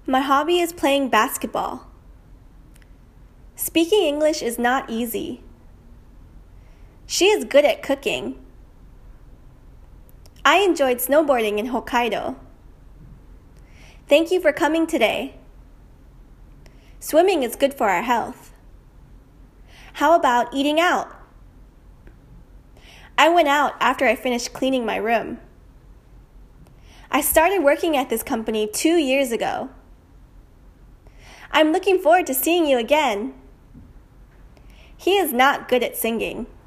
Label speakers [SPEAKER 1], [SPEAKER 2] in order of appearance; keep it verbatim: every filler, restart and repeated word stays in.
[SPEAKER 1] My hobby is playing basketball. Speaking English is not easy. She is good at cooking. I enjoyed snowboarding in Hokkaido. Thank you for coming today. Swimming is good for our health. How about eating out? I went out after I finished cleaning my room. I started working at this company two years ago. I'm looking forward to seeing you again. He is not good at singing.